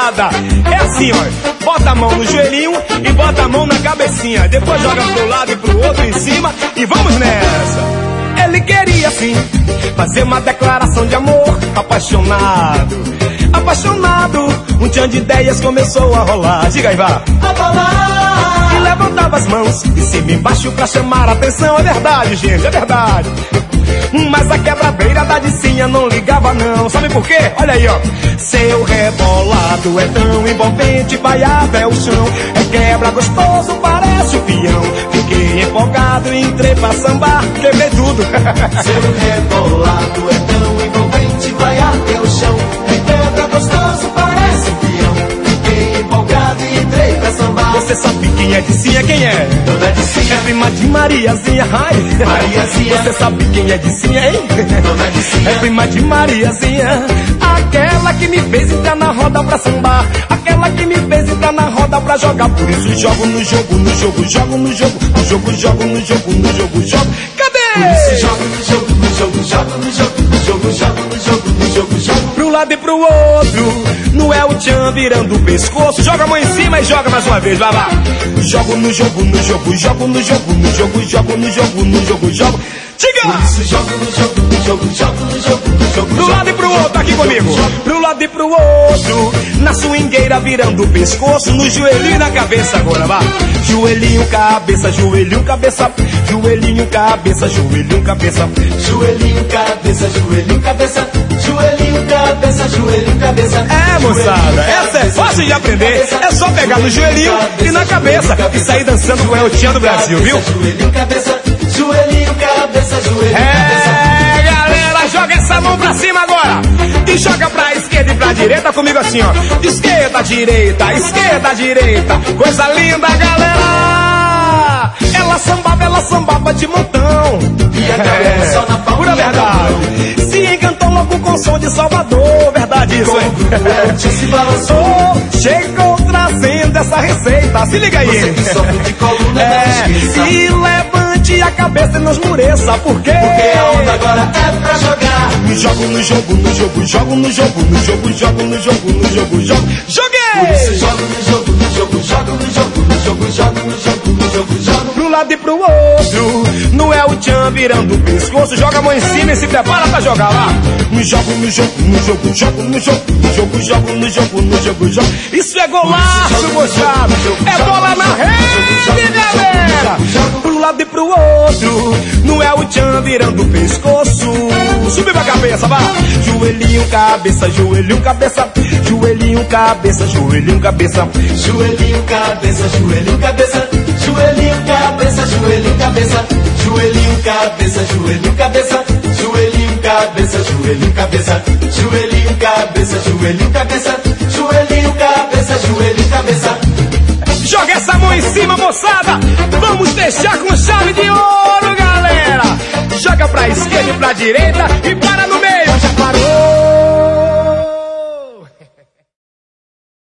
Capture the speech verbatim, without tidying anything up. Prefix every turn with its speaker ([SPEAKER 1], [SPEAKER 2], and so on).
[SPEAKER 1] moçada. É assim, ó. Bota a mão no joelhinho e bota a mão na cabecinha. Depois joga pro lado e pro outro em cima e vamos nessa. Ele queria sim fazer uma declaração de amor. Apaixonado, apaixonado. Um tchan de ideias começou a rolar. Diga aí, vá. E levantava as mãos de cima e embaixo pra chamar a atenção. É verdade, gente, é verdade. Mas a quebradeira da Dicinha não ligava não. Sabe por quê? Olha aí, ó. Seu rebolado é tão envolvente, vai até o chão. É quebra gostoso, parece o peão. Fiquei empolgado e entrei pra sambar. Quebrei tudo.
[SPEAKER 2] Seu rebolado é tão envolvente, vai até o chão. É quebra gostoso, parece o peão. Fiquei empolgado e entrei pra sambar.
[SPEAKER 1] Você sabe quem é Dicinha? Quem é?
[SPEAKER 2] Dona Dicinha.
[SPEAKER 1] É prima de Mariazinha. Ai.
[SPEAKER 2] Mariazinha.
[SPEAKER 1] Você sabe quem é Dicinha, hein?
[SPEAKER 2] Dona Dicinha.
[SPEAKER 1] É prima de Mariazinha. Aquela que me fez entrar na roda pra sambar. Aquela que me fez entrar na roda pra jogar. Por isso jogo no jogo, no jogo, jogo no jogo. No jogo, jogo no jogo, no jogo, jogo. Cadê?
[SPEAKER 2] Por isso jogo no jogo, no jogo, jogo no jogo. No jogo, jogo no jogo, no jogo, jogo.
[SPEAKER 1] Pro lado e pro outro. Não é o tchan virando o pescoço. Joga a mão em cima e joga mais uma vez, vai lá. Jogo no jogo, no jogo, jogo no jogo. No jogo, jogo no jogo, no jogo, jogo. Diga!
[SPEAKER 2] Por isso jogo no jogo, no jogo, jogo no jogo, no jogo.
[SPEAKER 1] Pro lado e pro outro, aqui comigo. Pro lado e pro outro. Na swingueira virando o pescoço. No joelhinho e na cabeça agora, vá. Joelhinho, cabeça, joelhinho, cabeça. Joelhinho, cabeça, joelhinho, cabeça.
[SPEAKER 2] Joelhinho, cabeça, joelhinho, cabeça. Joelhinho, cabeça, joelhinho, cabeça.
[SPEAKER 1] É, moçada, essa é fácil de aprender. É só pegar no joelhinho e na cabeça e sair dançando com o El Tchan do Brasil, viu?
[SPEAKER 2] Joelhinho, cabeça, joelhinho, cabeça, joelhinho, cabeça.
[SPEAKER 1] É, galera, joga essa mão pra cima agora. E joga pra esquerda e pra direita comigo assim, ó. Esquerda, direita, esquerda, direita. Coisa linda, galera. Ela sambava, ela sambava de montão.
[SPEAKER 2] E a galera só na palma.
[SPEAKER 1] Pura verdade. Se encantou logo com o som de Salvador. Verdade isso, hein?
[SPEAKER 2] Se balançou.
[SPEAKER 1] Chegou trazendo essa receita. Se liga aí.
[SPEAKER 2] De coluna,
[SPEAKER 1] é, e levante a cabeça e não esmureça. Por quê?
[SPEAKER 2] Porque a onda agora é pra jogar.
[SPEAKER 1] Jogo no jogo, no jogo, jogo no jogo, no jogo, jogo no jogo, no jogo, jogo. Joguei!
[SPEAKER 2] Por isso jogo no jogo, no jogo, jogo no jogo, no jogo, jogo no jogo, no jogo, jogo.
[SPEAKER 1] Pro lado e pro outro. Não é o tchan virando o pescoço. Joga a mão em cima e se prepara pra jogar lá. No jogo, no jogo, no jogo, jogo no jogo, no jogo, jogo no jogo, no jogo, jogo. Isso é golaço, moçada. É bola na rede, galera. Pro lado e pro outro. Não é o tchan virando o pescoço. Subir pra cabeça, vá. Joelhinho, cabeça, joelhinho, cabeça. Joelhinho, cabeça, joelhinho, cabeça.
[SPEAKER 2] Joelhinho, cabeça, joelhinho, cabeça. Joelhinho, cabeça, joelhinho, cabeça. Joelhinho, cabeça, joelhinho, cabeça. Joelhinho, cabeça, joelhinho, cabeça. Joelhinho, cabeça, joelhinho, cabeça. Joelhinho, cabeça, joelhinho, cabeça.
[SPEAKER 1] Joga essa mão em cima, moçada. Vamos deixar com chave de ouro, galera. Joga pra esquerda e pra direita e pra